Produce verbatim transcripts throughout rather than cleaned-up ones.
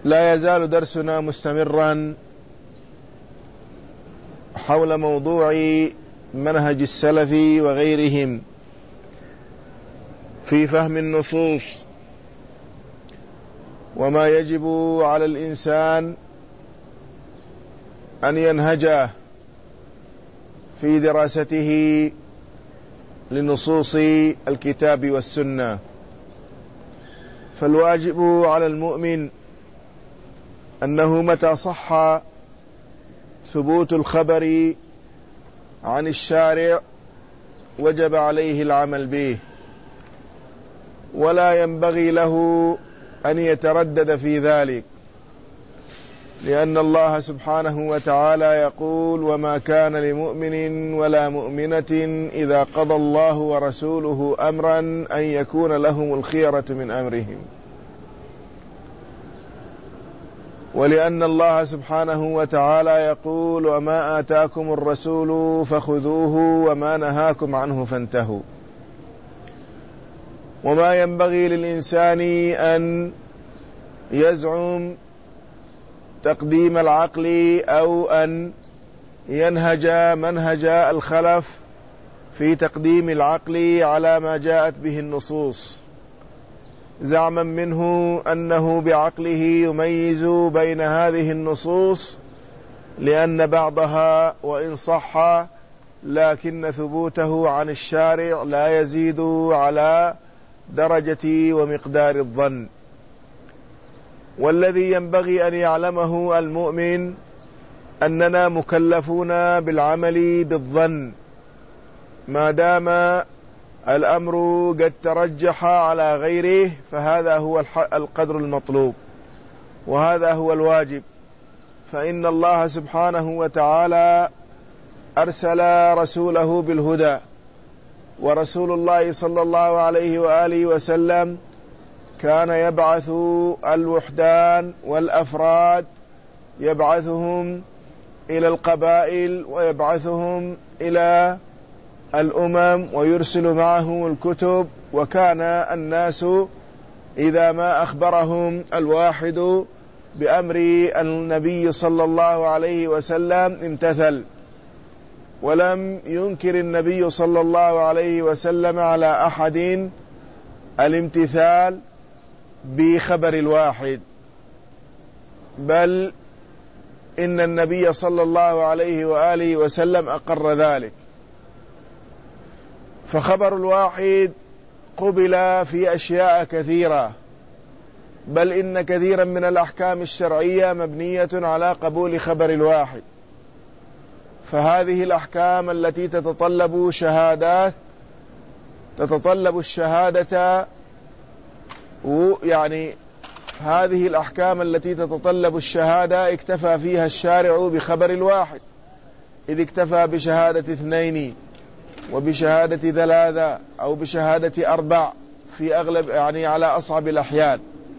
لا يزال درسنا مستمرا حول موضوع منهج السلف وغيرهم في فهم النصوص، وما يجب على الإنسان أن ينهجه في دراسته لنصوص الكتاب والسنة. فالواجب على المؤمن أنه متى صح ثبوت الخبر عن الشارع وجب عليه العمل به، ولا ينبغي له أن يتردد في ذلك، لأن الله سبحانه وتعالى يقول: وما كان لمؤمن ولا مؤمنة إذا قضى الله ورسوله أمرا أن يكون لهم الخيرة من أمرهم. ولأن الله سبحانه وتعالى يقول: وما آتاكم الرسول فخذوه وما نهاكم عنه فانتهوا. وما ينبغي للإنسان أن يزعم تقديم العقل أو أن ينهج منهج الخلف في تقديم العقل على ما جاءت به النصوص، زعما منه أنه بعقله يميز بين هذه النصوص، لأن بعضها وإن صح لكن ثبوته عن الشارع لا يزيد على درجة ومقدار الظن. والذي ينبغي أن يعلمه المؤمن أننا مكلفون بالعمل بالظن ما دام الأمر قد ترجح على غيره، فهذا هو القدر المطلوب وهذا هو الواجب. فإن الله سبحانه وتعالى أرسل رسوله بالهدى، ورسول الله صلى الله عليه وآله وسلم كان يبعث الوحدان والأفراد، يبعثهم إلى القبائل ويبعثهم إلى الأمم ويرسل معهم الكتب. وكان الناس إذا ما أخبرهم الواحد بأمر النبي صلى الله عليه وسلم امتثل، ولم ينكر النبي صلى الله عليه وسلم على أحد الامتثال بخبر الواحد، بل إن النبي صلى الله عليه وآله وسلم أقر ذلك. فخبر الواحد قبل في أشياء كثيرة، بل إن كثيرا من الأحكام الشرعية مبنية على قبول خبر الواحد. فهذه الأحكام التي تتطلب شهادات تتطلب الشهادة، يعني هذه الأحكام التي تتطلب الشهادة اكتفى فيها الشارع بخبر الواحد، إذ اكتفى بشهادة اثنين وبشهادة ثلاثة أو بشهادة أربع في أغلب، يعني على أصعب الأحيان.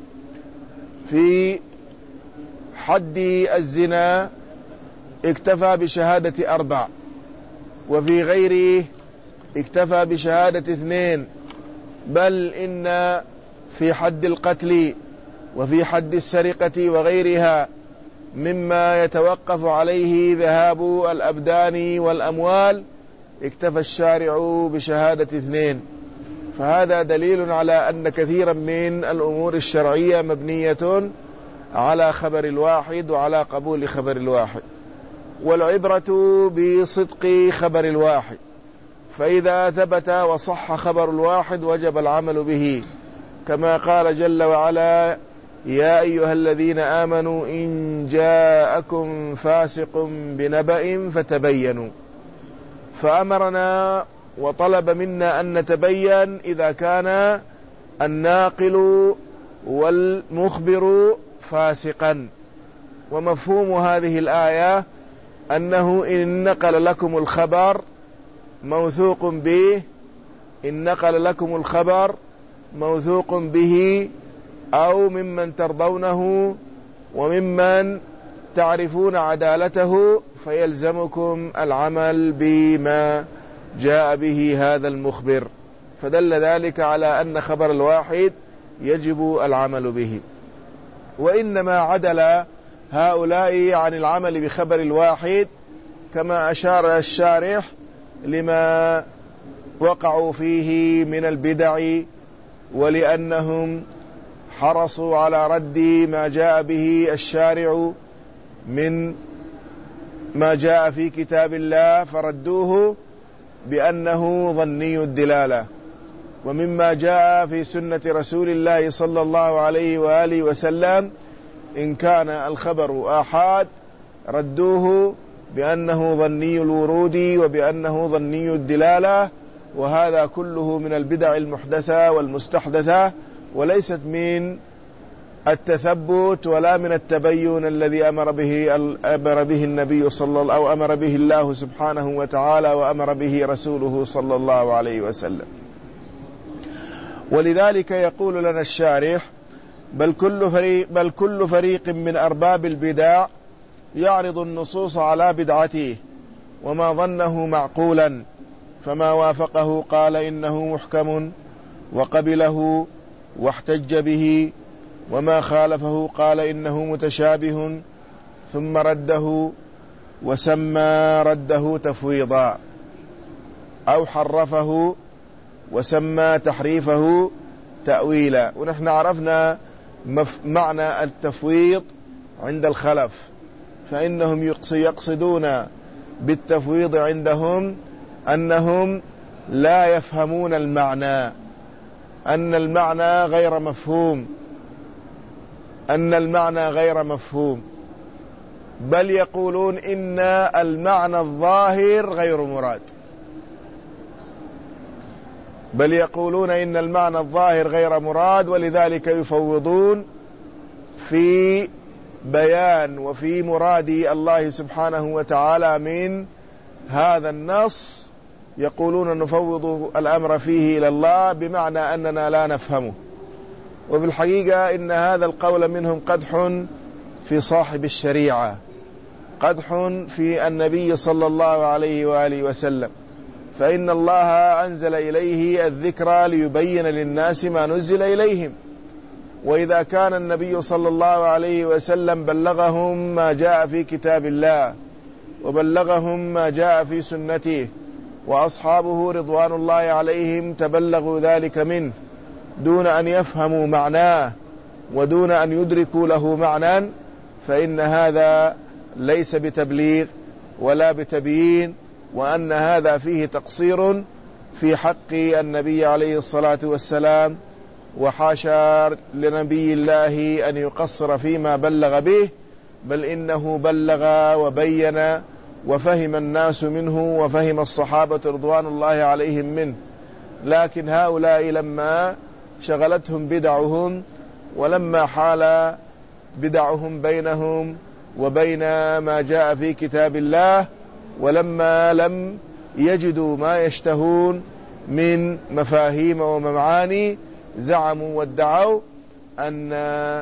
في حد الزنا اكتفى بشهادة أربع، وفي غيره اكتفى بشهادة اثنين، بل إن في حد القتل وفي حد السرقة وغيرها مما يتوقف عليه ذهاب الأبدان والأموال اكتفى الشارع بشهادة اثنين. فهذا دليل على أن كثيرا من الأمور الشرعية مبنية على خبر الواحد وعلى قبول خبر الواحد، والعبرة بصدق خبر الواحد. فإذا ثبت وصح خبر الواحد وجب العمل به، كما قال جل وعلا: يا أيها الذين آمنوا إن جاءكم فاسق بنبأ فتبينوا. فأمرنا وطلب منا أن نتبين إذا كان الناقل والمخبر فاسقا. ومفهوم هذه الآية أنه إن نقل لكم الخبر موثوق به إن نقل لكم الخبر موثوق به أو ممن ترضونه وممن تعرفون عدالته، فيلزمكم العمل بما جاء به هذا المخبر. فدل ذلك على أن خبر الواحد يجب العمل به. وإنما عدل هؤلاء عن العمل بخبر الواحد كما أشار الشارح لما وقعوا فيه من البدع، ولأنهم حرصوا على رد ما جاء به الشارع من ما جاء في كتاب الله فردوه بأنه ظني الدلالة، ومما جاء في سنة رسول الله صلى الله عليه وآله وسلم إن كان الخبر آحاد ردوه بأنه ظني الورود وبأنه ظني الدلالة، وهذا كله من البدع المحدثة والمستحدثة، وليست من التثبت ولا من التبين الذي أمر به أمر به النبي صلى الله أو أمر به الله سبحانه وتعالى وأمر به رسوله صلى الله عليه وسلم. ولذلك يقول لنا الشارح: بل كل فريق بل كل فريق من أرباب البدع يعرض النصوص على بدعته وما ظنه معقولا، فما وافقه قال إنه محكم وقبله واحتج به، وما خالفه قال إنه متشابه ثم رده وسمى رده تفويضا، أو حرفه وسمى تحريفه تأويلا. ونحن عرفنا معنى التفويض عند الخلف، فإنهم يقصدون بالتفويض عندهم أنهم لا يفهمون المعنى، أن المعنى غير مفهوم أن المعنى غير مفهوم بل يقولون إن المعنى الظاهر غير مراد بل يقولون إن المعنى الظاهر غير مراد ولذلك يفوضون في بيان وفي مراد الله سبحانه وتعالى من هذا النص، يقولون نفوض الأمر فيه إلى الله بمعنى أننا لا نفهمه. وبالحقيقة إن هذا القول منهم قدح في صاحب الشريعة، قدح في النبي صلى الله عليه وآله وسلم، فإن الله أنزل إليه الذكرى ليبين للناس ما نزل إليهم، وإذا كان النبي صلى الله عليه وسلم بلغهم ما جاء في كتاب الله وبلغهم ما جاء في سنته، وأصحابه رضوان الله عليهم تبلغوا ذلك منه دون أن يفهموا معناه ودون أن يدركوا له معنى، فإن هذا ليس بتبليغ ولا بتبيين، وأن هذا فيه تقصير في حق النبي عليه الصلاة والسلام، وحاشا لنبي الله أن يقصر فيما بلغ به، بل إنه بلغ وبين وفهم الناس منه وفهم الصحابة رضوان الله عليهم منه. لكن هؤلاء لما شغلتهم بدعهم ولما حال بدعهم بينهم وبين ما جاء في كتاب الله، ولما لم يجدوا ما يشتهون من مفاهيم ومعاني، زعموا وادعوا أن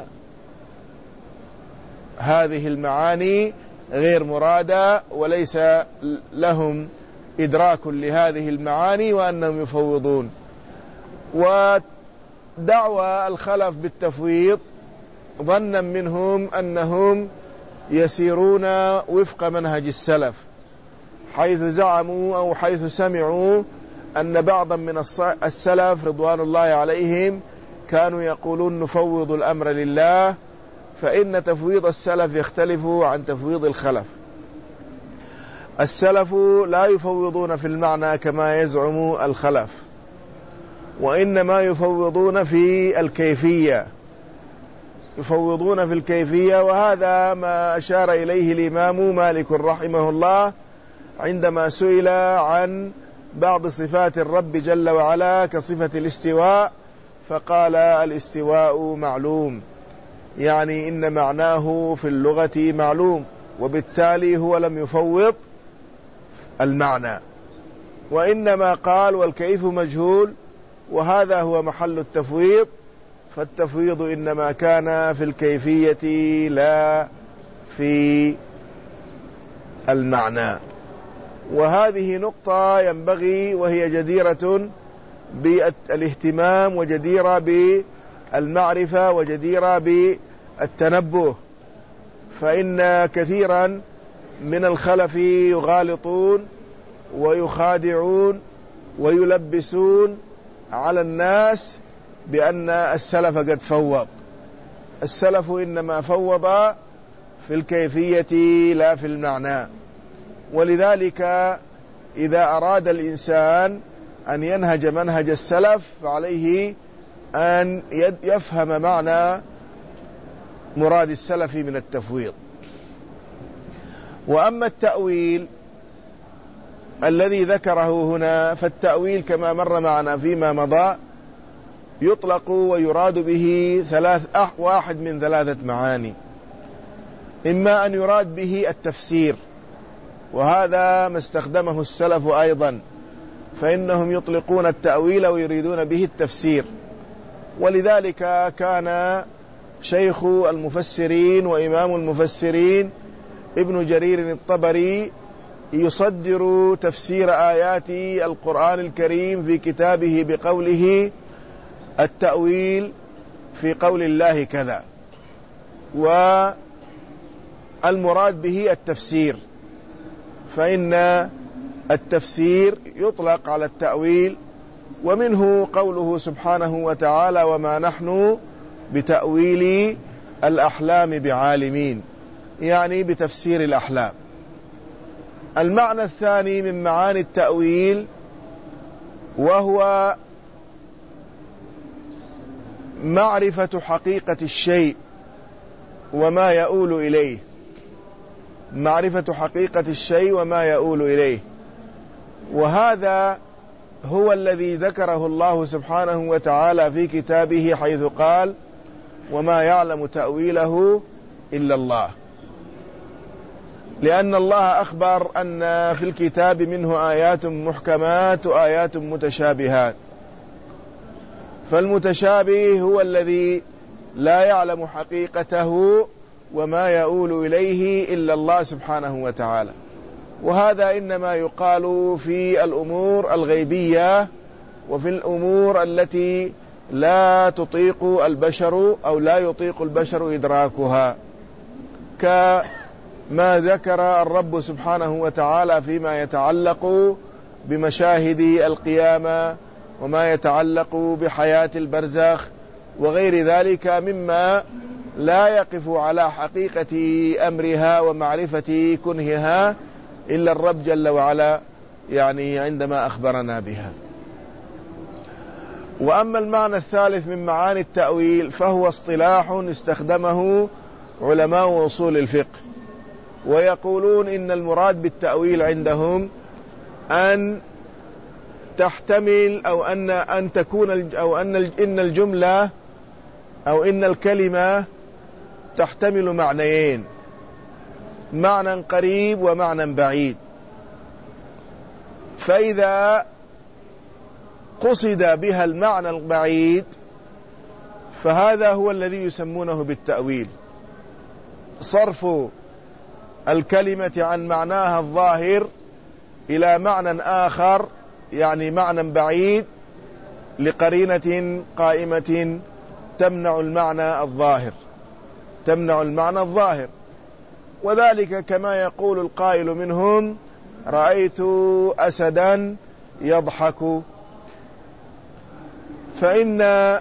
هذه المعاني غير مرادة وليس لهم إدراك لهذه المعاني وأنهم يفوضون. ودعوى الخلف بالتفويض ظنا منهم أنهم يسيرون وفق منهج السلف، حيث زعموا أو حيث سمعوا أن بعضا من السلف رضوان الله عليهم كانوا يقولون نفوض الأمر لله، فإن تفويض السلف يختلف عن تفويض الخلف. السلف لا يفوضون في المعنى كما يزعم الخلف، وإنما يفوضون في الكيفية يفوضون في الكيفية وهذا ما أشار إليه الإمام مالك رحمه الله عندما سئل عن بعض صفات الرب جل وعلا كصفة الاستواء، فقال الاستواء معلوم، يعني إن معناه في اللغة معلوم، وبالتالي هو لم يفوض المعنى، وإنما قال والكيف مجهول، وهذا هو محل التفويض. فالتفويض إنما كان في الكيفية لا في المعنى. وهذه نقطة ينبغي وهي جديرة بالاهتمام وجديرة بالمعرفة وجديرة التنبه، فإن كثيرا من الخلف يغالطون ويخادعون ويلبسون على الناس بأن السلف قد فوض. السلف إنما فوض في الكيفية لا في المعنى. ولذلك إذا أراد الإنسان أن ينهج منهج السلف فعليه أن يفهم معنى مراد السلف من التفويض. وأما التأويل الذي ذكره هنا، فالتأويل كما مر معنا فيما مضى يطلق ويراد به ثلاث واحد من ثلاثة معاني. إما أن يراد به التفسير، وهذا ما استخدمه السلف أيضا، فإنهم يطلقون التأويل ويريدون به التفسير. ولذلك كان شيخ المفسرين وإمام المفسرين ابن جرير الطبري يصدر تفسير آيات القرآن الكريم في كتابه بقوله التأويل في قول الله كذا، والمراد به التفسير، فإن التفسير يطلق على التأويل. ومنه قوله سبحانه وتعالى وما نحن بتأويل الأحلام بعالمين، يعني بتفسير الأحلام. المعنى الثاني من معاني التأويل وهو معرفة حقيقة الشيء وما يؤول إليه، معرفة حقيقة الشيء وما يؤول إليه. وهذا هو الذي ذكره الله سبحانه وتعالى في كتابه حيث قال وما يعلم تأويله إلا الله، لأن الله أخبر أن في الكتاب منه آيات محكمات وآيات متشابهات، فالمتشابه هو الذي لا يعلم حقيقته وما يؤول إليه إلا الله سبحانه وتعالى. وهذا إنما يقال في الأمور الغيبية وفي الأمور التي لا تطيق البشر أو لا يطيق البشر إدراكها، كما ذكر الرب سبحانه وتعالى فيما يتعلق بمشاهد القيامة وما يتعلق بحياة البرزخ وغير ذلك مما لا يقف على حقيقة أمرها ومعرفة كنهها إلا الرب جل وعلا، يعني عندما أخبرنا بها. وأما المعنى الثالث من معاني التأويل فهو اصطلاح استخدمه علماء أصول الفقه، ويقولون إن المراد بالتأويل عندهم أن تحتمل أو أن أن تكون أو أن إن الجملة أو إن الكلمة تحتمل معنيين، معنى قريب ومعنى بعيد. فإذا قصد بها المعنى البعيد فهذا هو الذي يسمونه بالتأويل، صرف الكلمة عن معناها الظاهر إلى معنى آخر، يعني معنى بعيد لقرينة قائمة تمنع المعنى الظاهر تمنع المعنى الظاهر وذلك كما يقول القائل منهم رأيت أسدا يضحك، فإن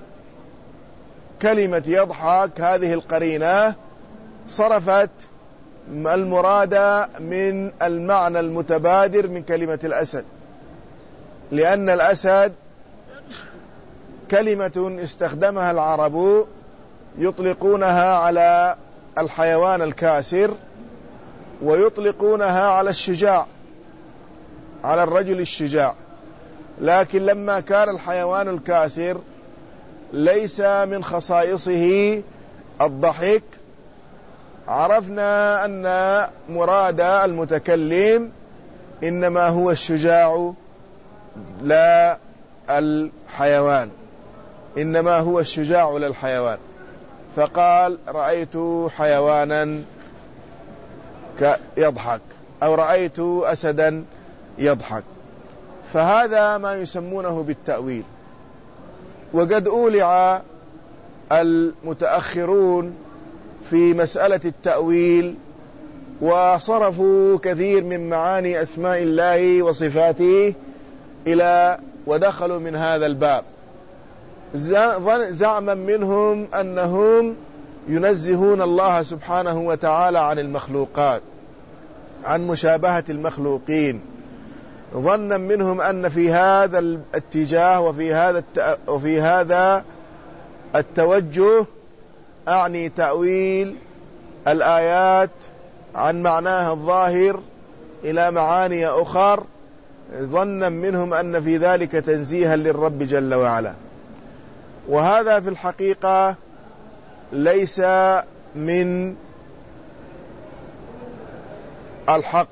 كلمة يضحك هذه القرينة صرفت المراد من المعنى المتبادر من كلمة الأسد، لأن الأسد كلمة استخدمها العرب يطلقونها على الحيوان الكاسر ويطلقونها على الشجاع، على الرجل الشجاع. لكن لما كان الحيوان الكاسر ليس من خصائصه الضحك، عرفنا أن مراد المتكلم إنما هو الشجاع لا الحيوان، إنما هو الشجاع للحيوان. فقال رأيت حيوانا يضحك أو رأيت أسدا يضحك، فهذا ما يسمونه بالتأويل. وقد أولع المتأخرون في مسألة التأويل، وصرفوا كثير من معاني أسماء الله وصفاته إلى ودخلوا من هذا الباب، زعما منهم أنهم ينزهون الله سبحانه وتعالى عن المخلوقات، عن مشابهة المخلوقين، ظنا منهم أن في هذا الاتجاه وفي هذا وفي هذا التوجه، أعني تأويل الآيات عن معناها الظاهر إلى معاني أخر، ظنا منهم أن في ذلك تنزيها للرب جل وعلا. وهذا في الحقيقة ليس من الحق،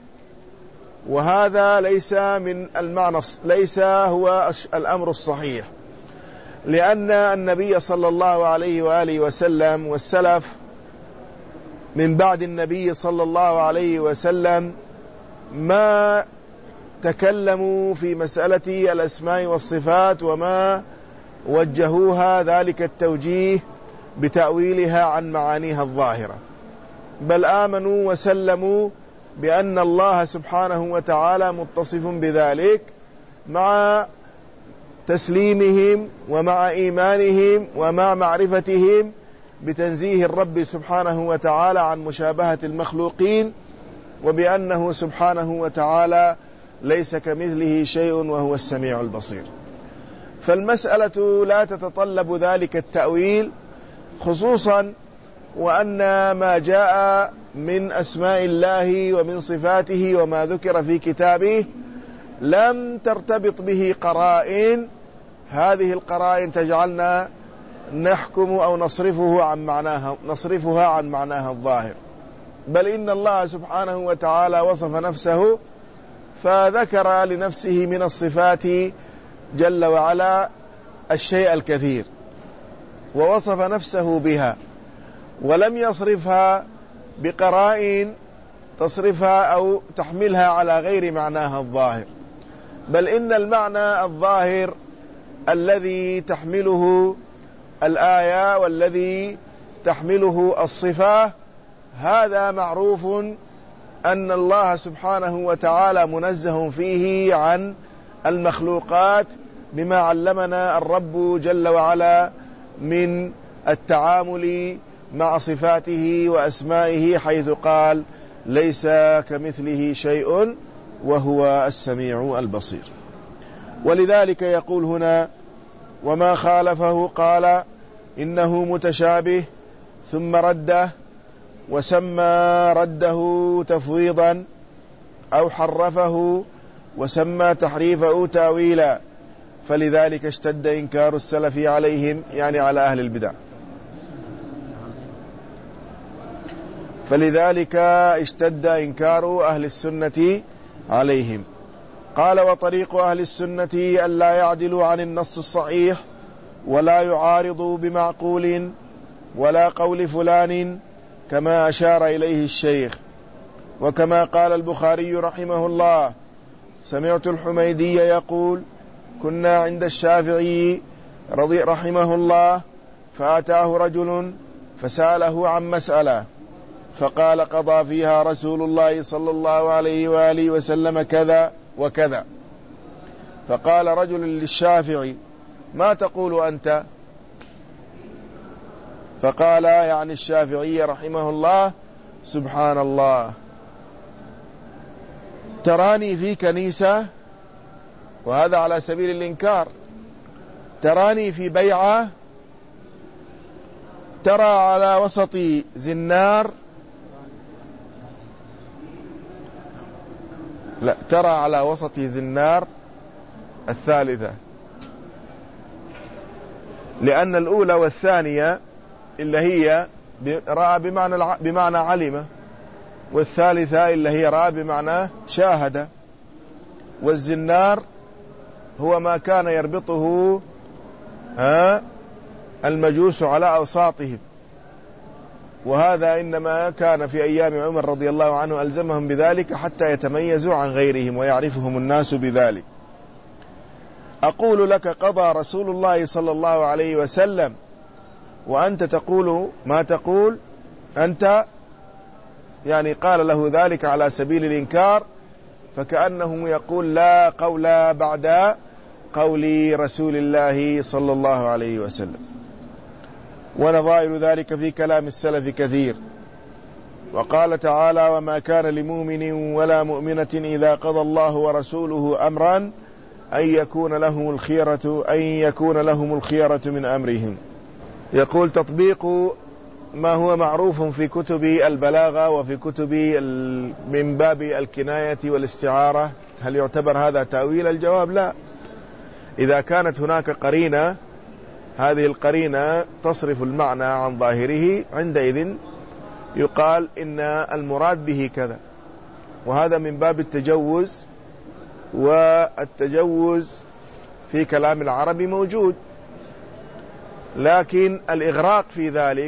وهذا ليس من المعنى، ليس هو الأمر الصحيح، لأن النبي صلى الله عليه وآله وسلم والسلف من بعد النبي صلى الله عليه وسلم ما تكلموا في مسألة الأسماء والصفات وما وجهوها ذلك التوجيه بتأويلها عن معانيها الظاهرة، بل آمنوا وسلموا بأن الله سبحانه وتعالى متصف بذلك، مع تسليمهم ومع إيمانهم ومع معرفتهم بتنزيه الرب سبحانه وتعالى عن مشابهة المخلوقين، وبأنه سبحانه وتعالى ليس كمثله شيء وهو السميع البصير. فالمسألة لا تتطلب ذلك التأويل، خصوصا وأن ما جاء من أسماء الله ومن صفاته وما ذكر في كتابه لم ترتبط به قرائن، هذه القرائن تجعلنا نحكم أو نصرفه عن معناها نصرفها عن معناها الظاهر، بل إن الله سبحانه وتعالى وصف نفسه فذكر لنفسه من الصفات جل وعلا الشيء الكثير، ووصف نفسه بها، ولم يصرفها بقرائن تصرفها أو تحملها على غير معناها الظاهر، بل إن المعنى الظاهر الذي تحمله الآية والذي تحمله الصفة هذا معروف أن الله سبحانه وتعالى منزه فيه عن المخلوقات، بما علمنا الرب جل وعلا من التعامل مع صفاته وأسمائه، حيث قال ليس كمثله شيء وهو السميع البصير. ولذلك يقول هنا وما خالفه قال إنه متشابه، ثم رده وسمى رده تفويضا أو حرفه وسمى تحريفه تاويلا، فلذلك اشتد إنكار السلف عليهم، يعني على أهل البدع، فلذلك اشتد إنكار أهل السنة عليهم. قال وطريق أهل السنة أن لا يعدلوا عن النص الصحيح، ولا يعارضوا بمعقول ولا قول فلان، كما أشار إليه الشيخ. وكما قال البخاري رحمه الله سمعت الحميدي يقول كنا عند الشافعي رضي رحمه الله، فأتاه رجل فسأله عن مسألة، فقال قضى فيها رسول الله صلى الله عليه وآله وسلم كذا وكذا. فقال رجل للشافعي ما تقول أنت؟ فقال يعني الشافعي رحمه الله سبحان الله، تراني في كنيسة، وهذا على سبيل الإنكار، تراني في بيعة، ترى على وسط زنار، لا ترى على وسط زنار الثالثة، لأن الأولى والثانية اللي هي رأى بمعنى بمعنى علم، والثالثة اللي هي رأى بمعنى شاهد، والزنار هو ما كان يربطه ها المجوس على أوساطهم، وهذا إنما كان في أيام عمر رضي الله عنه ألزمهم بذلك حتى يتميزوا عن غيرهم ويعرفهم الناس بذلك. أقول لك قضى رسول الله صلى الله عليه وسلم وأنت تقول ما تقول، أنت يعني قال له ذلك على سبيل الإنكار، فكأنه يقول لا قول بعد قول رسول الله صلى الله عليه وسلم. ونظائر ذلك في كلام السلف كثير. وقال تعالى: وما كان لمؤمن ولا مؤمنة إذا قضى الله ورسوله أمرا أن يكون لهم الخيرة أن يكون لهم الخيرة من أمرهم. يقول: تطبيق ما هو معروف في كتب البلاغة وفي كتب من باب الكناية والاستعارة، هل يعتبر هذا تأويل؟ الجواب: لا. إذا كانت هناك قرينة، هذه القرينة تصرف المعنى عن ظاهره، عندئذ يقال إن المراد به كذا، وهذا من باب التجوز، والتجوز في كلام العرب موجود، لكن الإغراق في ذلك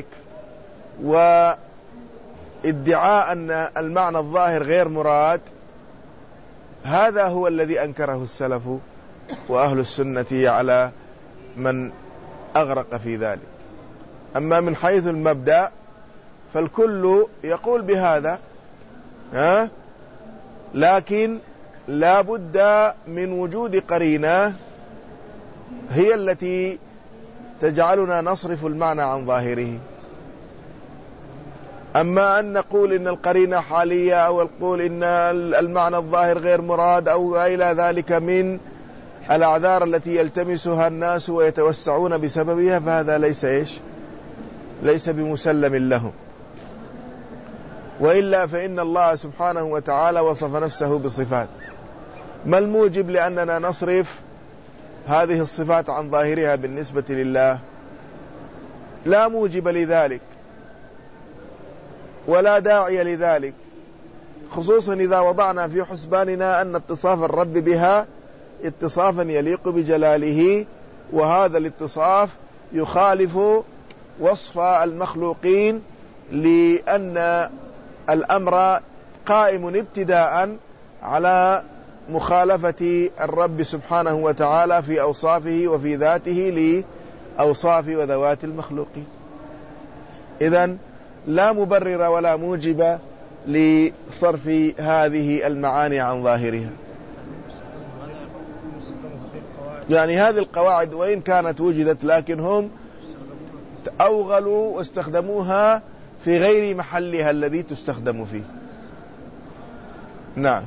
وادعاء أن المعنى الظاهر غير مراد، هذا هو الذي أنكره السلف وأهل السنة على من أغرق في ذلك. أما من حيث المبدأ فالكل يقول بهذا، ها؟ لكن لا بد من وجود قرينة هي التي تجعلنا نصرف المعنى عن ظاهره. أما أن نقول إن القرينة حالية، أو نقول إن المعنى الظاهر غير مراد، أو إلى ذلك من الأعذار التي يلتمسها الناس ويتوسعون بسببها، فهذا ليس إيش ليس بمسلم لهم. وإلا فإن الله سبحانه وتعالى وصف نفسه بصفات، ما الموجب لأننا نصرف هذه الصفات عن ظاهرها بالنسبة لله؟ لا موجب لذلك ولا داعي لذلك، خصوصا إذا وضعنا في حسباننا أن اتصاف الرب بها اتصافا يليق بجلاله، وهذا الاتصاف يخالف وصف المخلوقين، لأن الأمر قائم ابتداء على مخالفة الرب سبحانه وتعالى في أوصافه وفي ذاته لأوصاف وذوات المخلوقين. إذن لا مبرر ولا موجب لصرف هذه المعاني عن ظاهرها. يعني هذه القواعد وإن كانت وجدت، لكن هم أوغلوا واستخدموها في غير محلها الذي تستخدم فيه. نعم.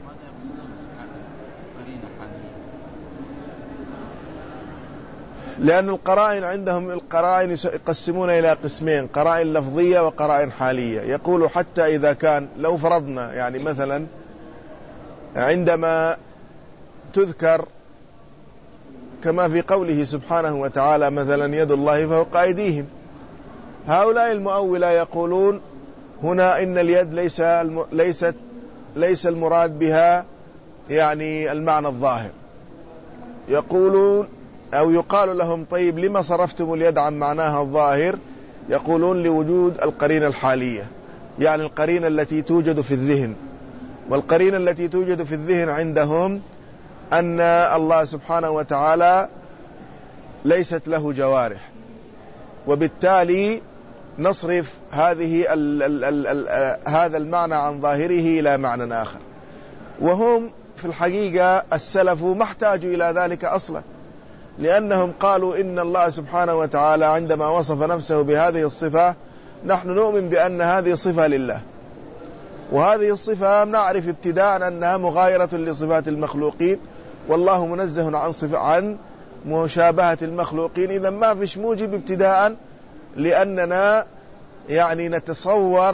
لأن القرائن عندهم، القرائن يقسمون إلى قسمين: قرائن لفظية وقرائن حالية. يقول حتى إذا كان، لو فرضنا يعني مثلا عندما تذكر كما في قوله سبحانه وتعالى مثلا: يد الله فوق أيديهم، هؤلاء المؤولة يقولون هنا إن اليد ليس ليست ليس المراد بها يعني المعنى الظاهر. يقولون أو يقال لهم: طيب لما صرفتم اليد عن معناها الظاهر؟ يقولون: لوجود القرينة الحالية، يعني القرينة التي توجد في الذهن. والقرينة التي توجد في الذهن عندهم أن الله سبحانه وتعالى ليست له جوارح، وبالتالي نصرف هذه ال ال ال ال هذا المعنى عن ظاهره إلى معنى آخر. وهم في الحقيقة السلف ما احتاجوا إلى ذلك أصلا، لأنهم قالوا إن الله سبحانه وتعالى عندما وصف نفسه بهذه الصفة نحن نؤمن بأن هذه صفة لله، وهذه الصفة نعرف ابتداء أنها مغايرة لصفات المخلوقين، والله منزه عن صفة عن مشابهة المخلوقين. إذا ما فيش موجب ابتداء لأننا يعني نتصور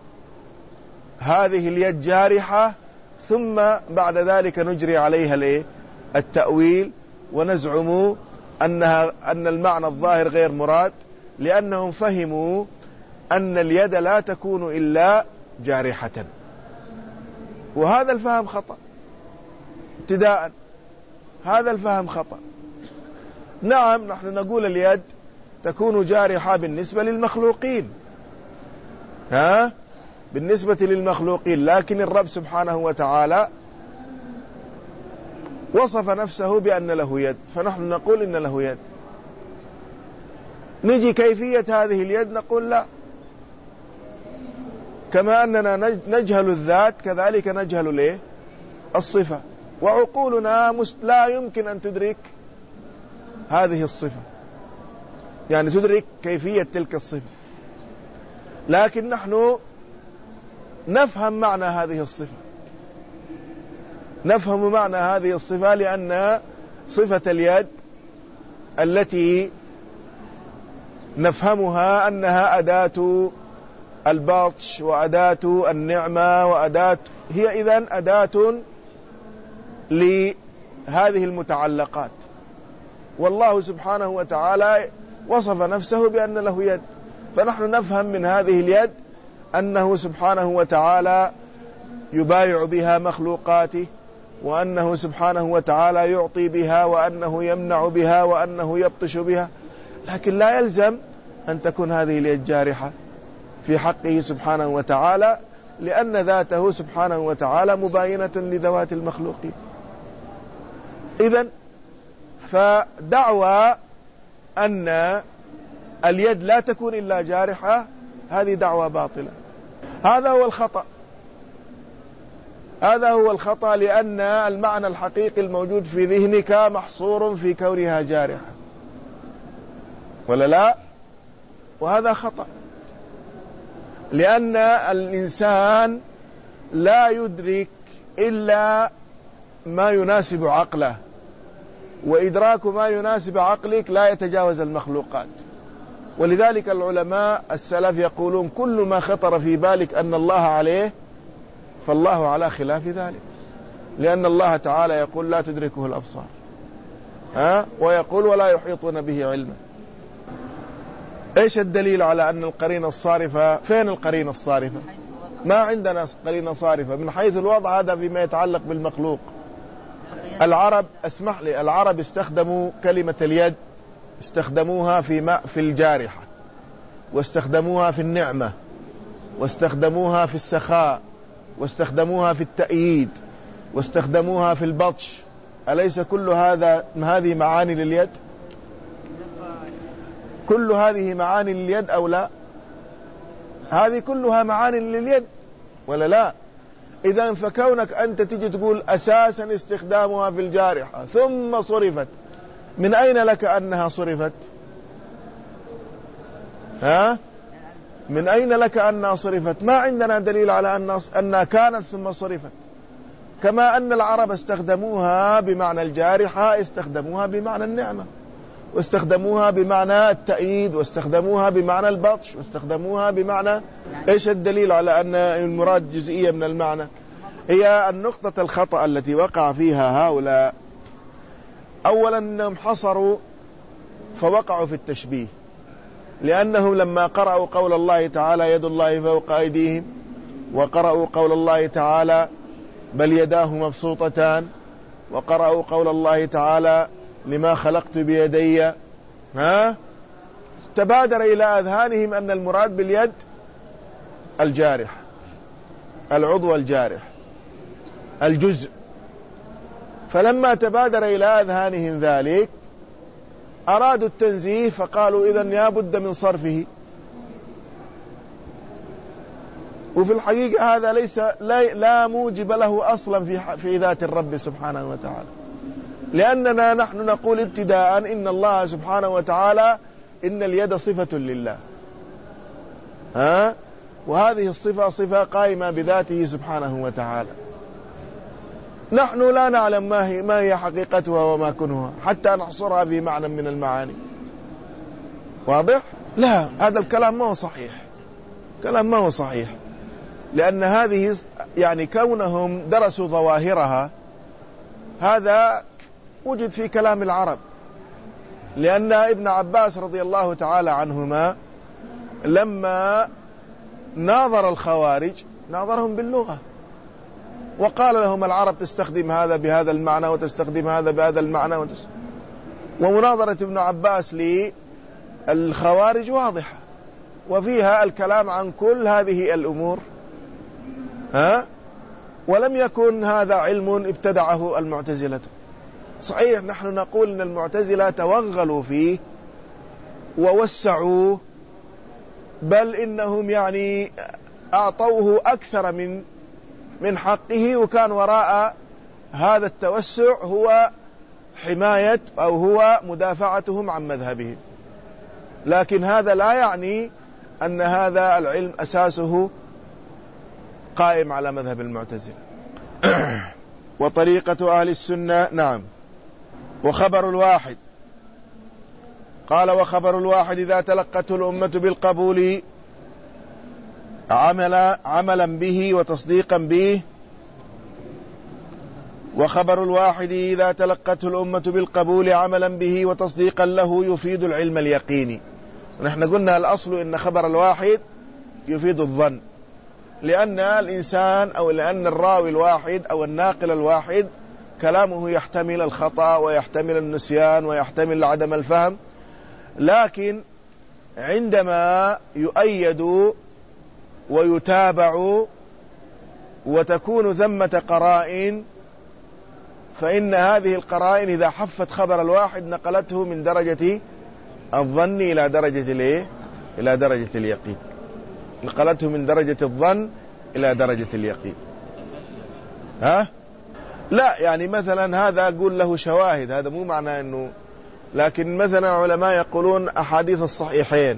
هذه اليد جارحة، ثم بعد ذلك نجري عليها التأويل ونزعم أنها أن المعنى الظاهر غير مراد، لأنهم فهموا أن اليد لا تكون إلا جارحة، وهذا الفهم خطأ ابتداء، هذا الفهم خطأ. نعم نحن نقول اليد تكون جارحة بالنسبة للمخلوقين، ها بالنسبة للمخلوقين، لكن الرب سبحانه وتعالى وصف نفسه بأن له يد، فنحن نقول إن له يد. نجي كيفية هذه اليد نقول لا، كما أننا نجهل الذات كذلك نجهل الايه الصفة، وعقولنا لا يمكن أن تدرك هذه الصفة، يعني تدرك كيفية تلك الصفة، لكن نحن نفهم معنى هذه الصفة، نفهم معنى هذه الصفة لأن صفة اليد التي نفهمها أنها أداة البطش وأداة النعمة وأداة، هي إذن أداة لهذه المتعلقات. والله سبحانه وتعالى وصف نفسه بأن له يد، فنحن نفهم من هذه اليد أنه سبحانه وتعالى يبايع بها مخلوقاته، وأنه سبحانه وتعالى يعطي بها، وأنه يمنع بها، وأنه يبطش بها، لكن لا يلزم أن تكون هذه اليد جارحة في حقه سبحانه وتعالى، لأن ذاته سبحانه وتعالى مباينة لذوات المخلوقين. إذن فدعوى أن اليد لا تكون إلا جارحة هذه دعوى باطلة. هذا هو الخطأ، هذا هو الخطأ، لأن المعنى الحقيقي الموجود في ذهنك محصور في كونها جارحة، ولا لا؟ وهذا خطأ، لأن الإنسان لا يدرك إلا ما يناسب عقله، وإدراك ما يناسب عقلك لا يتجاوز المخلوقات. ولذلك العلماء السلف يقولون كل ما خطر في بالك أن الله عليه فالله على خلاف ذلك، لأن الله تعالى يقول لا تدركه الأبصار، ها؟ ويقول ولا يحيطون به علما. ايش الدليل على أن القرينة الصارفة؟ فين القرينة الصارفة؟ ما عندنا قرينة صارفة من حيث الوضع، هذا فيما يتعلق بالمخلوق. العرب، اسمح لي، العرب استخدموا كلمة اليد، استخدموها في ما في الجارحة، واستخدموها في النعمة، واستخدموها في السخاء، واستخدموها في التأييد، واستخدموها في البطش. أليس كل هذا هذه معاني لليد؟ كل هذه معاني لليد أو لا؟ هذه كلها معاني لليد ولا لا؟ إذن فكونك أنت تجي تقول أساسا استخدامها في الجارحة ثم صرفت، من أين لك أنها صرفت؟ ها؟ من أين لك أنها صرفت؟ ما عندنا دليل على أن أنها كانت ثم صرفت. كما أن العرب استخدموها بمعنى الجارحة، استخدموها بمعنى النعمة، واستخدموها بمعنى التأييد، واستخدموها بمعنى البطش، واستخدموها بمعنى. إيش الدليل على أن المراد جزئية من المعنى؟ هي النقطة الخطأ التي وقع فيها هؤلاء. أولا أنهم حصروا فوقعوا في التشبيه، لأنهم لما قرأوا قول الله تعالى يد الله فوق أيديهم، وقرأوا قول الله تعالى بل يداه مبسوطتان، وقرأوا قول الله تعالى لما خلقت بيدي، ها؟ تبادر إلى أذهانهم أن المراد باليد الجارح، العضو الجارح، الجزء. فلما تبادر إلى أذهانهم ذلك أرادوا التنزيه، فقالوا إذن لا بد من صرفه. وفي الحقيقة هذا ليس لا, لا موجب له أصلا في, في ذات الرب سبحانه وتعالى، لأننا نحن نقول ابتداء إن الله سبحانه وتعالى إن اليد صفة لله، ها؟ وهذه الصفة صفة قائمة بذاته سبحانه وتعالى. نحن لا نعلم ما هي, ما هي حقيقتها وما كنها حتى نحصرها في معنى من المعاني. واضح؟ لا، هذا الكلام ما هو صحيح، كلام ما هو صحيح، لأن هذه يعني كونهم درسوا ظواهرها هذا وجد في كلام العرب، لأن ابن عباس رضي الله تعالى عنهما لما ناظر الخوارج ناظرهم باللغة، وقال لهم العرب تستخدم هذا بهذا المعنى وتستخدم هذا بهذا المعنى وتستخدم. ومناظرة ابن عباس للخوارج واضحة، وفيها الكلام عن كل هذه الأمور، ها؟ ولم يكن هذا علم ابتدعه المعتزلة. صحيح نحن نقول أن المعتزلة توغلوا فيه ووسعوا، بل إنهم يعني أعطوه أكثر من من حقه، وكان وراء هذا التوسع هو حماية أو هو مدافعتهم عن مذهبهم. لكن هذا لا يعني أن هذا العلم أساسه قائم على مذهب المعتزلة. وطريقة أهل السنة. نعم. وخبر الواحد، قال وخبر الواحد إذا تلقته الأمة بالقبول عملا عملا به وتصديقا به. وخبر الواحد إذا تلقته الأمة بالقبول عملا به وتصديقا له يفيد العلم اليقيني. ونحن قلنا الأصل إن خبر الواحد يفيد الظن، لأن الإنسان أو لأن الراوي الواحد أو الناقل الواحد كلامه يحتمل الخطأ ويحتمل النسيان ويحتمل عدم الفهم، لكن عندما يؤيد ويتابع وتكون ثمة قرائن، فإن هذه القرائن إذا حفت خبر الواحد نقلته من درجة الظن إلى درجة الإيه؟ إلى درجة اليقين. نقلته من درجة الظن إلى درجة اليقين. ها؟ لا، يعني مثلا هذا أقول له شواهد، هذا مو معنى أنه، لكن مثلا علماء يقولون أحاديث الصحيحين،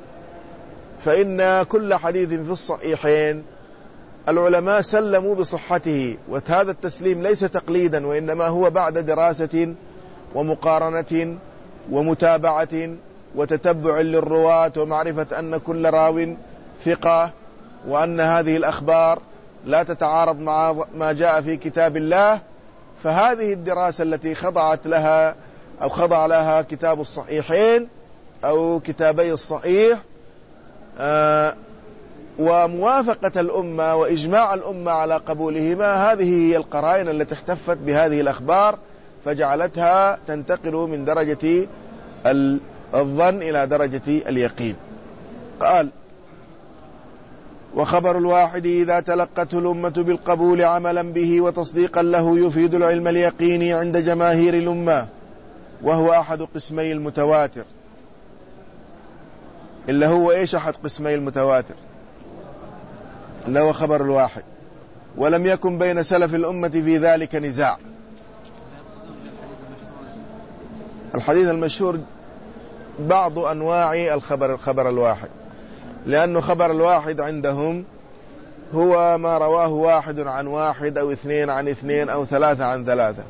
فإن كل حديث في الصحيحين العلماء سلموا بصحته، وهذا التسليم ليس تقليدا، وإنما هو بعد دراسة ومقارنة ومتابعة وتتبع للرواة ومعرفة أن كل راو ثقة، وأن هذه الأخبار لا تتعارض مع ما جاء في كتاب الله. فهذه الدراسة التي خضعت لها أو خضع لها كتاب الصحيحين أو كتابي الصحيح آه وموافقة الأمة وإجماع الأمة على قبولهما، هذه هي القرائن التي احتفت بهذه الأخبار فجعلتها تنتقل من درجة الظن إلى درجة اليقين. قال وخبر الواحد إذا تلقته الأمة بالقبول عملا به وتصديقا له يفيد العلم اليقيني عند جماهير الأمة، وهو أحد قسمي المتواتر. إلا هو إيش أحد قسمي المتواتر؟ إلا هو خبر الواحد، ولم يكن بين سلف الأمة في ذلك نزاع. الحديث المشهور بعض أنواع الخبر الخبر الواحد، لأنه خبر الواحد عندهم هو ما رواه واحد عن واحد أو اثنين عن اثنين أو ثلاثة عن ثلاثة.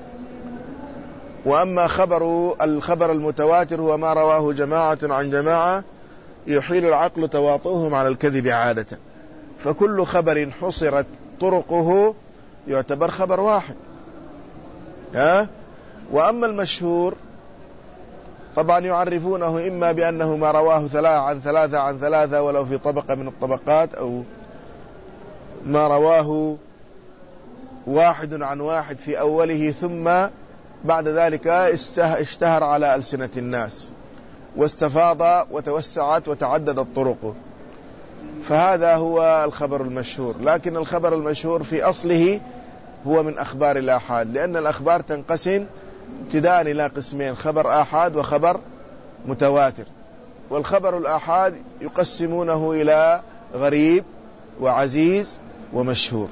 وأما خبر الخبر المتواتر هو ما رواه جماعة عن جماعة يحيل العقل تواطؤهم على الكذب عادة، فكل خبر حصرت طرقه يعتبر خبر واحد. ها؟ وأما المشهور طبعا يعرفونه إما بأنه ما رواه ثلاثة عن ثلاثة عن ثلاثة ولو في طبقة من الطبقات، أو ما رواه واحد عن واحد في أوله ثم بعد ذلك اشتهر على ألسنة الناس واستفاض وتوسعت وتعددت طرقه، فهذا هو الخبر المشهور. لكن الخبر المشهور في أصله هو من أخبار الآحاد، لأن الأخبار تنقسم ابتداء إلى قسمين: خبر آحاد وخبر متواتر. والخبر الآحاد يقسمونه إلى غريب وعزيز ومشهور.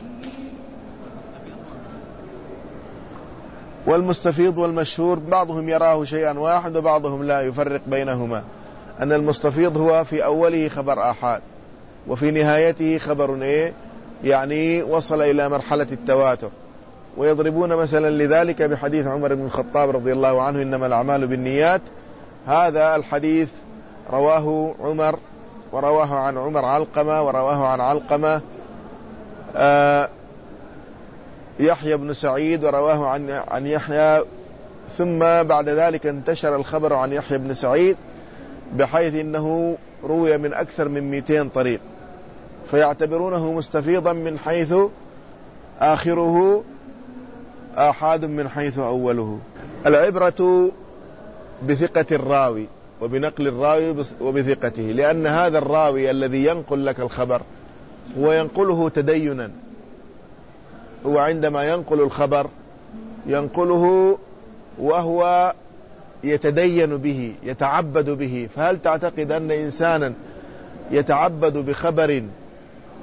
والمستفيض والمشهور بعضهم يراه شيئا واحد وبعضهم لا، يفرق بينهما، أن المستفيض هو في أوله خبر آحاد وفي نهايته خبر إيه؟ يعني وصل إلى مرحلة التواتر. ويضربون مثلا لذلك بحديث عمر بن الخطاب رضي الله عنه: إنما الأعمال بالنيات. هذا الحديث رواه عمر، ورواه عن عمر علقمة، ورواه عن علقمة آه يحيى بن سعيد، ورواه عن عن يحيى، ثم بعد ذلك انتشر الخبر عن يحيى بن سعيد بحيث إنه روي من أكثر من مئتين طريق، فيعتبرونه مستفيضا من حيث آخره، آحاد من حيث أوله. العبرة بثقة الراوي وبنقل الراوي وبثقته، لأن هذا الراوي الذي ينقل لك الخبر هو ينقله تدينا، هو عندما ينقل الخبر ينقله وهو يتدين به، يتعبد به. فهل تعتقد أن إنسانا يتعبد بخبر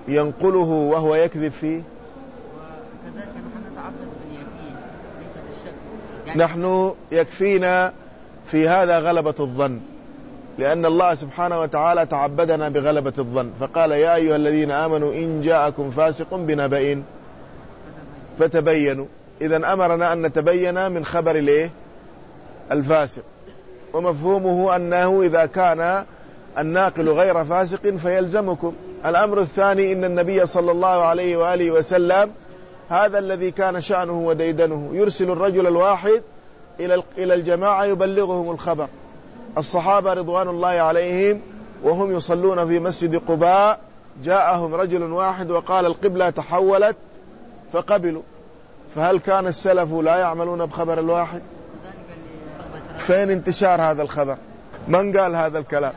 ينقله وهو يكذب فيه. وكذلك نحن نتعبد باليقين ليس بالشك. يعني نحن يكفينا في هذا غلبة الظن، لأن الله سبحانه وتعالى تعبدنا بغلبة الظن، فقال يا أيها الذين آمنوا إن جاءكم فاسق بنبأ فتبينوا. إذن أمرنا أن نتبين من خبر الإيه؟ الفاسق، ومفهومه أنه إذا كان الناقل غير فاسق فيلزمكم. الأمر الثاني إن النبي صلى الله عليه وآله وسلم هذا الذي كان شأنه وديدنه، يرسل الرجل الواحد إلى الجماعة يبلغهم الخبر. الصحابة رضوان الله عليهم وهم يصلون في مسجد قباء جاءهم رجل واحد وقال القبلة تحولت فقبلوا. فهل كان السلف لا يعملون بخبر الواحد؟ فين انتشار هذا الخبر؟ من قال هذا الكلام؟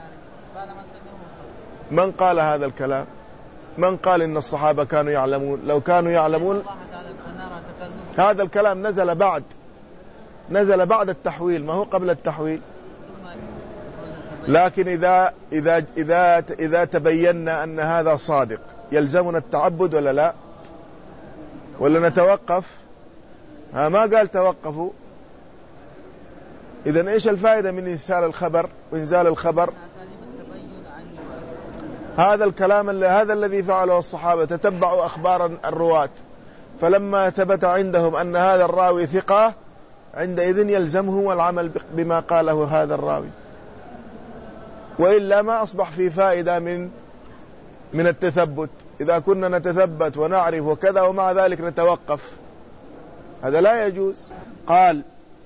من قال هذا الكلام؟ من قال إن الصحابة كانوا يعلمون؟ لو كانوا يعلمون هذا الكلام نزل بعد نزل بعد التحويل، ما هو قبل التحويل. لكن إذا إذا إذا إذا تبينا أن هذا صادق يلزمنا التعبد ولا لا؟ ولا نتوقف؟ ها ما قال توقفوا. إذن إيش الفائدة من إنزال الخبر وإنزال الخبر؟ هذا الكلام اللي هذا الذي فعله الصحابة، تتبعوا أخبار الرواة، فلما ثبت عندهم أن هذا الراوي ثقة عندئذ يلزمهم العمل بما قاله هذا الراوي، وإلا ما أصبح في فائدة من من التثبت. إذا كنا نتثبت ونعرف وكذا ومع ذلك نتوقف، هذا لا يجوز. قال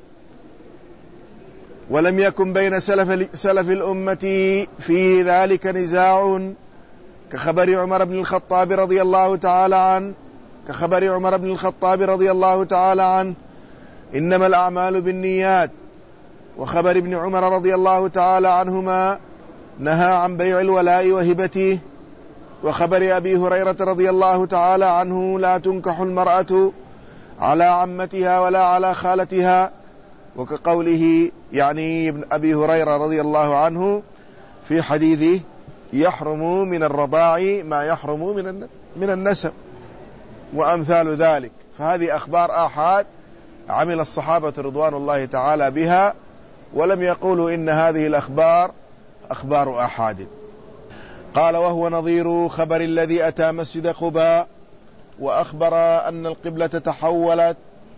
ولم يكن بين سلف, سلف الأمة في ذلك نزاع كخبر عمر بن الخطاب رضي الله تعالى عنه كخبر عمر بن الخطاب رضي الله تعالى عنه إنما الأعمال بالنيات، وخبر ابن عمر رضي الله تعالى عنهما نهى عن بيع الولاء وهبته، وخبر أبي هريرة رضي الله تعالى عنه لا تنكح المرأة على عمتها ولا على خالتها، وكقوله يعني ابن أبي هريرة رضي الله عنه في حديثه يحرم من الرضاع ما يحرم من من النسب وأمثال ذلك. فهذه أخبار آحاد عمل الصحابة رضوان الله تعالى بها، ولم يقولوا إن هذه الأخبار أخبار آحاد. قال وهو نظير خبر الذي أتى مسجد قباء وأخبر أن القبلة تحولت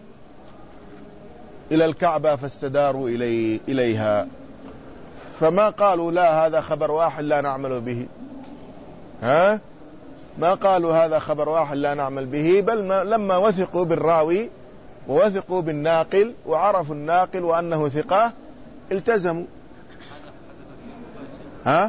إلى الكعبة فاستداروا إلي إليها، فما قالوا لا هذا خبر واحد لا نعمل به، ها ما قالوا هذا خبر واحد لا نعمل به، بل ما لما وثقوا بالراوي ووثقوا بالناقل وعرفوا الناقل وأنه ثقة التزموا. ها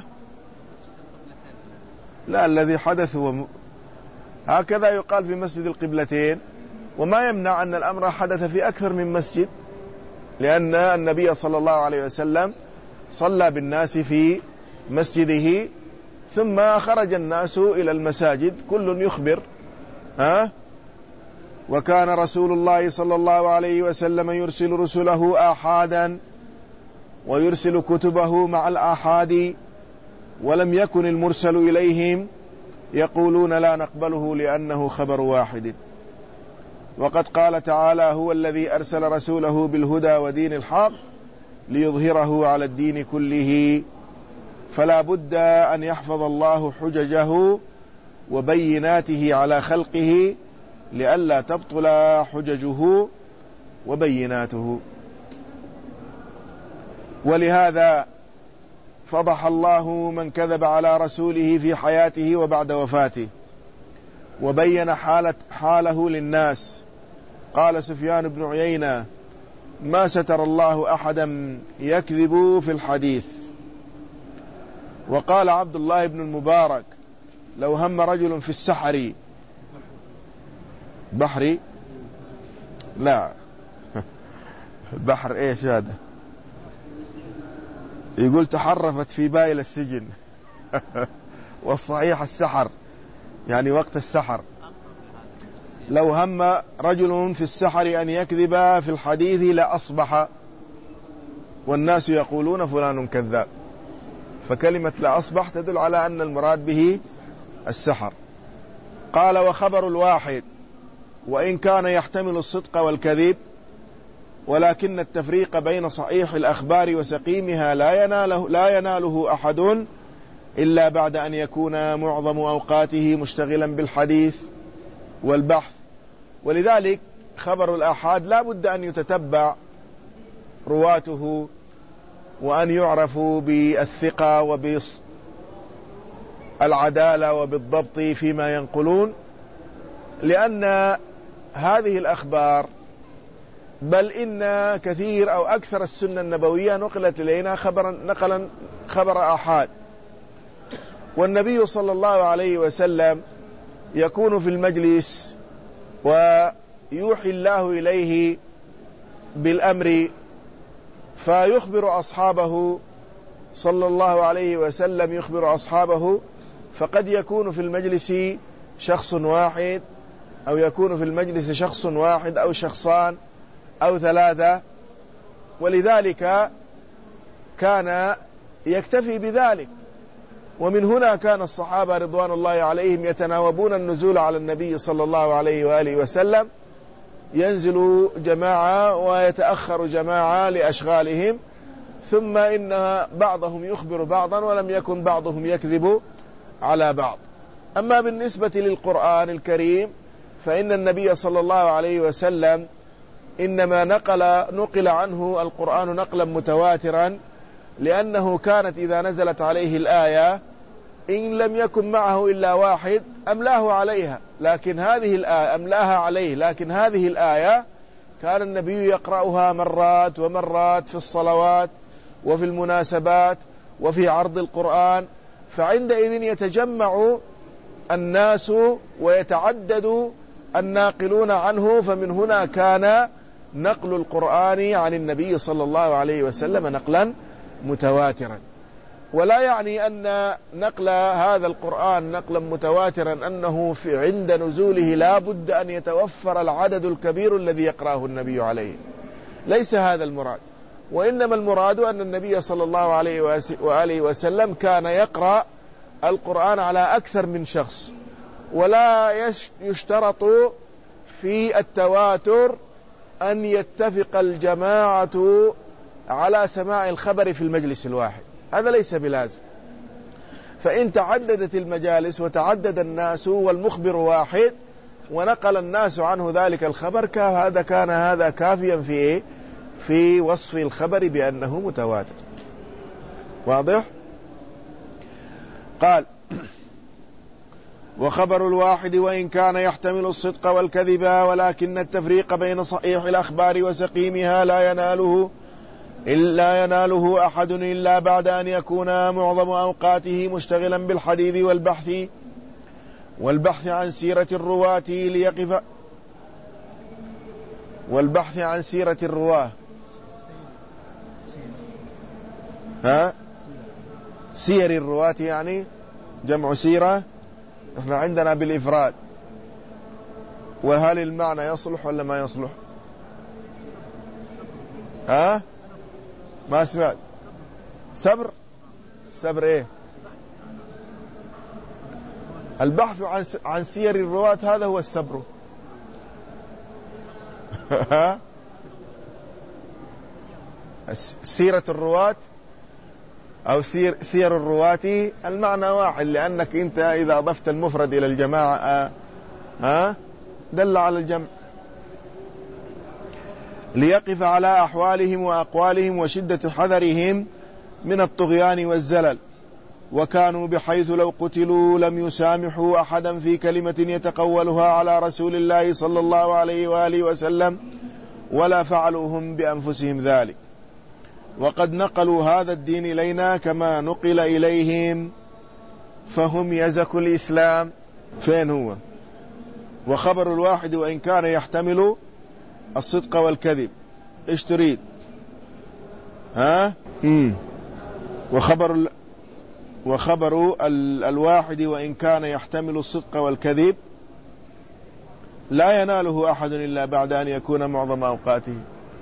لا الذي حدث هو هكذا يقال في مسجد القبلتين، وما يمنع أن الأمر حدث في أكثر من مسجد، لأن النبي صلى الله عليه وسلم صلى بالناس في مسجده ثم خرج الناس إلى المساجد كل يخبر. ها وكان رسول الله صلى الله عليه وسلم يرسل رسله آحادا ويرسل كتبه مع الآحاد، ولم يكن المرسل إليهم يقولون لا نقبله لأنه خبر واحد. وقد قال تعالى هو الذي أرسل رسوله بالهدى ودين الحق ليظهره على الدين كله، فلا بد أن يحفظ الله حججه وبيناته على خلقه لئلا تبطل حججه وبيناته. ولهذا فضح الله من كذب على رسوله في حياته وبعد وفاته، وبين حالة حاله للناس. قال سفيان بن عيينة ما ستر الله أحدا يكذب في الحديث. وقال عبد الله بن المبارك لو هم رجل في السحر بحري لا بحر ايش هذا، يقول تحرفت في بايل السجن والصحيح السحر يعني وقت السحر. لو هم رجل في السحر أن يكذب في الحديث لأصبح والناس يقولون فلان كذاب، فكلمة لأصبح تدل على أن المراد به السحر. قال وخبر الواحد وإن كان يحتمل الصدق والكذب ولكن التفريق بين صحيح الأخبار وسقيمها لا يناله, لا يناله أحد إلا بعد أن يكون معظم أوقاته مشتغلا بالحديث والبحث. ولذلك خبر الآحاد لا بد أن يتتبع رواته وأن يعرفوا بالثقة وبالعدالة وبالضبط فيما ينقلون، لأن هذه الأخبار بل إن كثير أو أكثر السنة النبوية نقلت إلينا خبرا نقلا خبر آحاد. والنبي صلى الله عليه وسلم يكون في المجلس ويوحي الله إليه بالأمر فيخبر أصحابه صلى الله عليه وسلم يخبر أصحابه، فقد يكون في المجلس شخص واحد أو يكون في المجلس شخص واحد أو شخصان أو ثلاثة، ولذلك كان يكتفي بذلك. ومن هنا كان الصحابة رضوان الله عليهم يتناوبون النزول على النبي صلى الله عليه وآله وسلم، ينزل جماعة ويتأخر جماعة لأشغالهم، ثم إن بعضهم يخبر بعضا ولم يكن بعضهم يكذب على بعض. أما بالنسبة للقرآن الكريم فإن النبي صلى الله عليه وسلم إنما نقل نقل عنه القرآن نقلا متواترا، لأنه كانت إذا نزلت عليه الآية إن لم يكن معه إلا واحد أملاه عليها، لكن هذه الآية أملاها عليه، لكن هذه الآية كان النبي يقرأها مرات ومرات في الصلوات وفي المناسبات وفي عرض القرآن، فعندئذ يتجمع الناس ويتعدد الناقلون عنه، فمن هنا كان نقل القرآن عن النبي صلى الله عليه وسلم نقلا متواترا. ولا يعني أن نقل هذا القرآن نقلا متواترا أنه في عند نزوله لا بد أن يتوفر العدد الكبير الذي يقرأه النبي عليه، ليس هذا المراد، وإنما المراد أن النبي صلى الله عليه وآله وسلم كان يقرأ القرآن على أكثر من شخص، ولا يشترط في التواتر أن يتفق الجماعة على سماع الخبر في المجلس الواحد، هذا ليس بلازم. فإن تعددت المجالس وتعدد الناس والمخبر واحد ونقل الناس عنه ذلك الخبر، هذا كان هذا كافيا في إيه؟ في وصف الخبر بأنه متواتر. واضح؟ قال وخبر الواحد وإن كان يحتمل الصدق والكذب ولكن التفريق بين صحيح الأخبار وسقيمها لا يناله إلا يناله أحد إلا بعد أن يكون معظم أوقاته مشتغلا بالحديث والبحث والبحث عن سيرة الرواة ليقف والبحث عن سيرة الرواة ها سير الرواة يعني جمع سيرة، احنا عندنا بالإفراد، وهل المعنى يصلح ولا ما يصلح؟ ها ما سمعت. صبر صبر ايه؟ البحث عن عن سير الرواة هذا هو الصبر. ها سيرة الرواة أو سير سير الرواة المعنى واحد، لأنك أنت إذا أضفت المفرد إلى الجماعة ها دل على الجمع. ليقف على أحوالهم وأقوالهم وشدة حذرهم من الطغيان والزلل، وكانوا بحيث لو قتلوا لم يسامحوا أحدا في كلمة يتقولها على رسول الله صلى الله عليه وآله وسلم ولا فعلوهم بأنفسهم ذلك، وقد نقلوا هذا الدين إلينا كما نقل إليهم، فهم يزكوا الإسلام. فين هو؟ وخبر الواحد وإن كان يحتمل الصدق والكذب، إيش تريد؟ ها مم. وخبر ال... وخبر ال... الواحد وإن كان يحتمل الصدق والكذب لا يناله أحد إلا بعد أن يكون معظم أوقاته.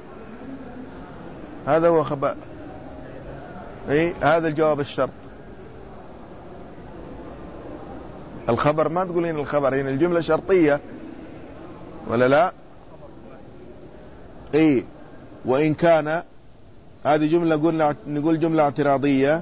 هذا هو خبر إيه؟ هذا الجواب الشرط. الخبر ما تقول هنا الخبر، هنا الجملة شرطية ولا لا؟ اي وإن كان، هذه جملة قلنا نقول جملة اعتراضية.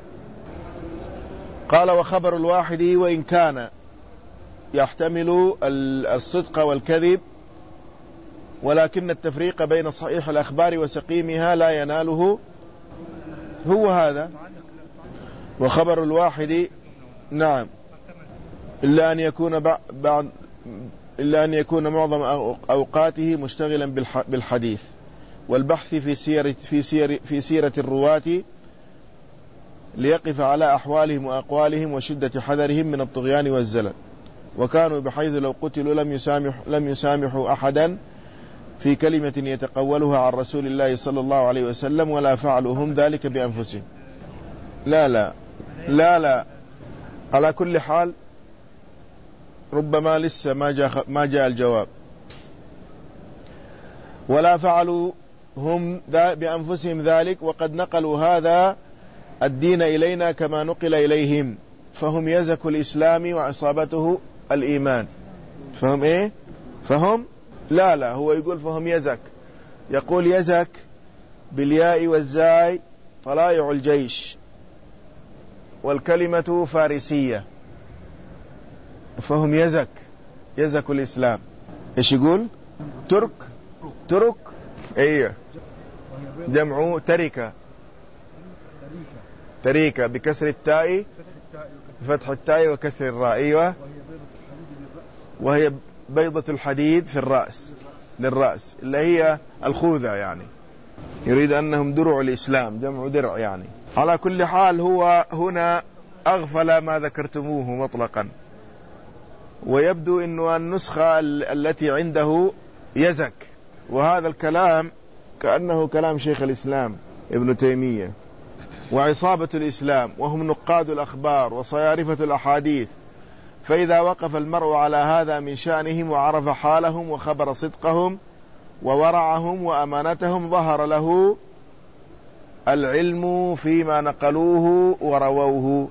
قال وخبر الواحد وإن كان يحتمل الصدق والكذب، ولكن التفريق بين صحيح الأخبار وسقيمها لا يناله هو هذا. وخبر الواحد نعم إلا أن يكون بعد إلا أن يكون معظم أوقاته مشتغلا بالحديث والبحث في سير في سير في سيرة الرواة ليقف على أحوالهم وأقوالهم وشدة حذرهم من الطغيان والزلل، وكانوا بحيث لو قتلوا لم يسامح لم يسامحوا أحدا في كلمة يتقولها عن رسول الله صلى الله عليه وسلم، ولا فعلوا هم ذلك بأنفسهم. لا لا لا لا على كل حال ربما لسه ما جاء ما جاء الجواب. ولا فعلوا هم بأنفسهم ذلك، وقد نقلوا هذا الدين إلينا كما نقل إليهم، فهم يزك الإسلام وعصابته الإيمان. فهم إيه؟ فهم لا لا هو يقول فهم يزك، يقول يزك بالياء والزاي طلائع الجيش، والكلمة فارسية، فهم يزك يزك الإسلام. إيش يقول؟ ترك ترك ايه جمع تركة تريكة بكسر التاء فتح التاء وكسر الراء. ايوه وهي بيضة الحديد في الرأس للرأس اللي هي الخوذة، يعني يريد أنهم درع الإسلام، جمع درع يعني. على كل حال هو هنا أغفل ما ذكرتموه مطلقا، ويبدو أنه النسخة التي عنده يزك، وهذا الكلام كأنه كلام شيخ الإسلام ابن تيمية وعصابة الإسلام، وهم نقاد الأخبار وصيارفة الأحاديث. فإذا وقف المرء على هذا من شأنهم وعرف حالهم وخبر صدقهم وورعهم وأمانتهم، ظهر له العلم فيما نقلوه ورووه.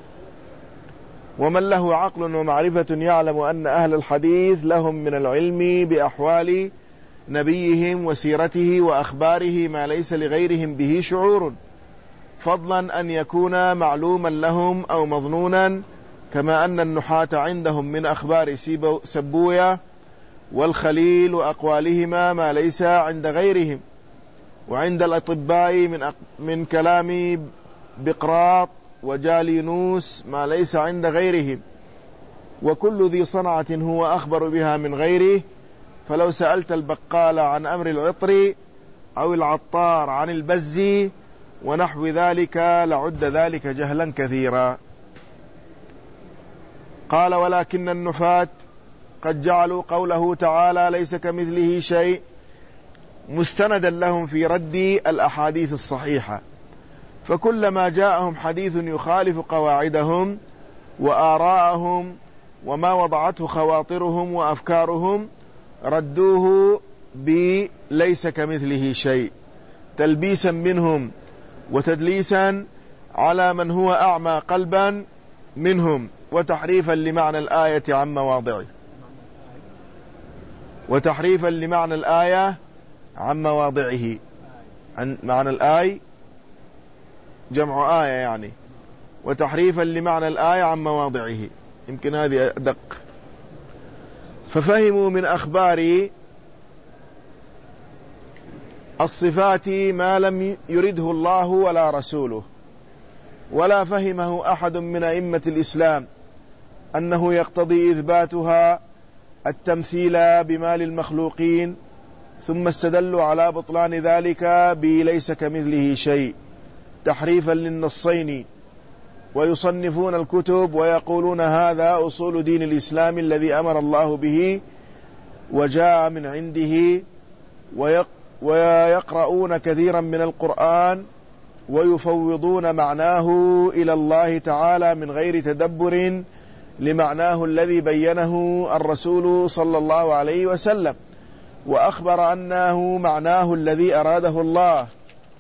ومن له عقل ومعرفة يعلم أن أهل الحديث لهم من العلم بأحوال نبيهم وسيرته وأخباره ما ليس لغيرهم به شعور، فضلا أن يكون معلوما لهم أو مظنونا، كما أن النحاة عندهم من أخبار سبوية والخليل وأقوالهما ما ليس عند غيرهم، وعند الأطباء من, من كلام بقراط وجالينوس ما ليس عند غيرهم، وكل ذي صنعة هو أخبر بها من غيره. فلو سألت البقال عن أمر العطر أو العطار عن البز ونحو ذلك لعد ذلك جهلا كثيرا. قال ولكن النفاة قد جعلوا قوله تعالى ليس كمثله شيء مستندا لهم في رد الأحاديث الصحيحة، فكلما جاءهم حديث يخالف قواعدهم وآراءهم وما وضعته خواطرهم وأفكارهم ردوه بليس كمثله شيء، تلبيسا منهم وتدليسا على من هو أعمى قلبا منهم، وتحريفا لمعنى الآية عن مواضعه وتحريفا لمعنى الآية عن مواضعه عن معنى الآية جمع آية يعني، وتحريفا لمعنى الآية عن مواضعه، يمكن هذه أدق. ففهموا من أخبار الصفات ما لم يرده الله ولا رسوله، ولا فهمه أحد من أئمة الإسلام أنه يقتضي إثباتها التمثيل بما للمخلوقين، ثم استدلوا على بطلان ذلك بليس كمثله شيء تحريفا للنصين، ويصنفون الكتب ويقولون هذا أصول دين الإسلام الذي أمر الله به وجاء من عنده، ويقرؤون كثيرا من القرآن ويفوضون معناه إلى الله تعالى من غير تدبر لمعناه الذي بينه الرسول صلى الله عليه وسلم وأخبر أنه معناه الذي أراده الله.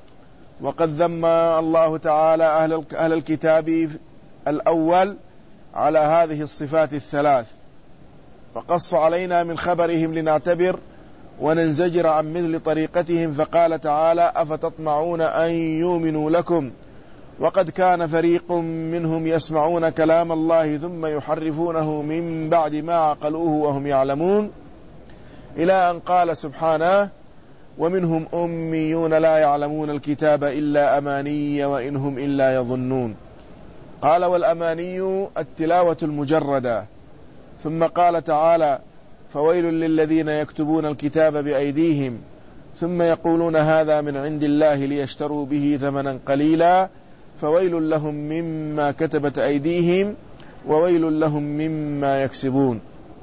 وقد ذم الله تعالى أهل الكتاب الأول على هذه الصفات الثلاث، فقص علينا من خبرهم لنعتبر وننزجر عن مثل طريقتهم، فقال تعالى: أفتطمعون أن يؤمنوا لكم وقد كان فريق منهم يسمعون كلام الله ثم يحرفونه من بعد ما عقلوه وهم يعلمون، إلى أن قال سبحانه: ومنهم أميون لا يعلمون الكتاب إلا أماني وإنهم إلا يظنون. قال: والأماني التلاوة المجردة. ثم قال تعالى: فويل للذين يكتبون الكتاب بأيديهم ثم يقولون هذا من عند الله ليشتروا به ثمنا قليلا فويل لهم مما كتبت أيديهم وويل لهم مما يكسبون.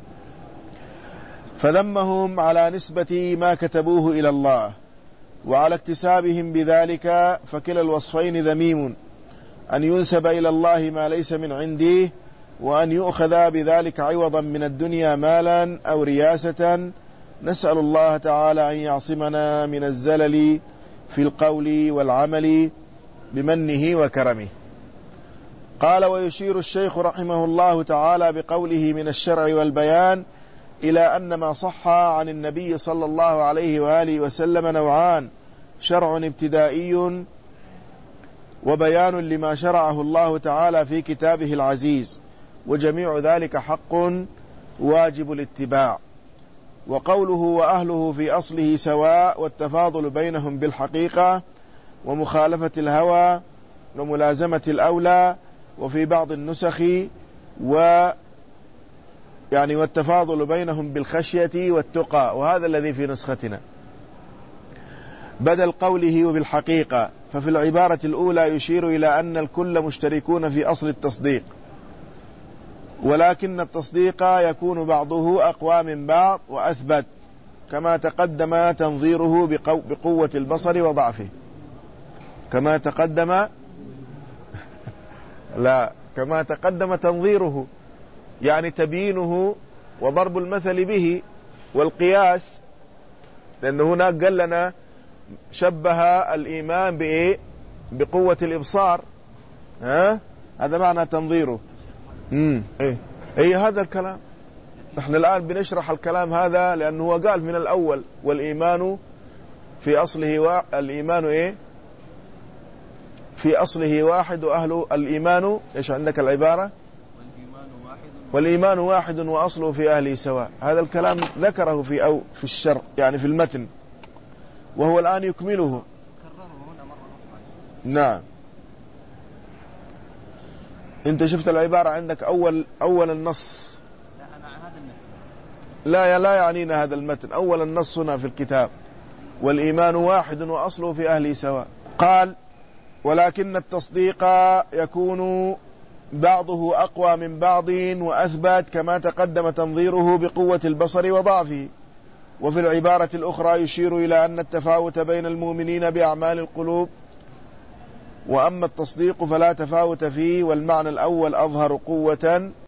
فذمهم على نسبة ما كتبوه إلى الله وعلى اكتسابهم بذلك، فكلا الوصفين ذميم، أن ينسب إلى الله ما ليس من عنده، وأن يؤخذ بذلك عوضا من الدنيا مالا أو رياسة. نسأل الله تعالى أن يعصمنا من الزلل في القول والعمل بمنه وكرمه. قال: ويشير الشيخ رحمه الله تعالى بقوله من الشرع والبيان إلى أن ما صح عن النبي صلى الله عليه وآله وسلم نوعان: شرع ابتدائي وبيان لما شرعه الله تعالى في كتابه العزيز، وجميع ذلك حق واجب الاتباع. وقوله وأهله في أصله سواء، والتفاضل بينهم بالحقيقة ومخالفة الهوى وملازمة الأولى، وفي بعض النسخ و يعني والتفاضل بينهم بالخشية والتقى، وهذا الذي في نسختنا بدل قوله وبالحقيقة. ففي العبارة الأولى يشير إلى أن الكل مشتركون في أصل التصديق، ولكن التصديق يكون بعضه أقوى من بعض وأثبت، كما تقدم تنظيره بقوة البصر وضعفه. كما تقدم لا كما تقدم تنظيره، يعني تبيينه وضرب المثل به والقياس، لأنه هناك قال لنا شبه الإيمان بإيه؟ بقوة الإبصار. ها؟ هذا معنى تنظيره. امم ايه ايه هذا الكلام. نحن الآن بنشرح الكلام هذا لأنه هو قال من الأول: والإيمان في أصله و... الإيمان إيه؟ في أصله واحد وأهله الإيمان إيش عندك العبارة؟ والإيمان واحد والإيمان واحد وأصله في أهله سواء. هذا الكلام ذكره في أو في الشرع، يعني في المتن، وهو الآن يكمله. نعم. انت شفت العبارة عندك أول أول النص. لا أنا هذا المتن. لا لا يعنينا هذا المتن. أول النص هنا في الكتاب: والإيمان واحد وأصله في أهله سواء. قال: ولكن التصديق يكون بعضه أقوى من بعض وأثبت، كما تقدم تنظيره بقوة البصر وضعفه. وفي العبارة الأخرى يشير إلى أن التفاوت بين المؤمنين بأعمال القلوب، وأما التصديق فلا تفاوت فيه، والمعنى الأول أظهر قوة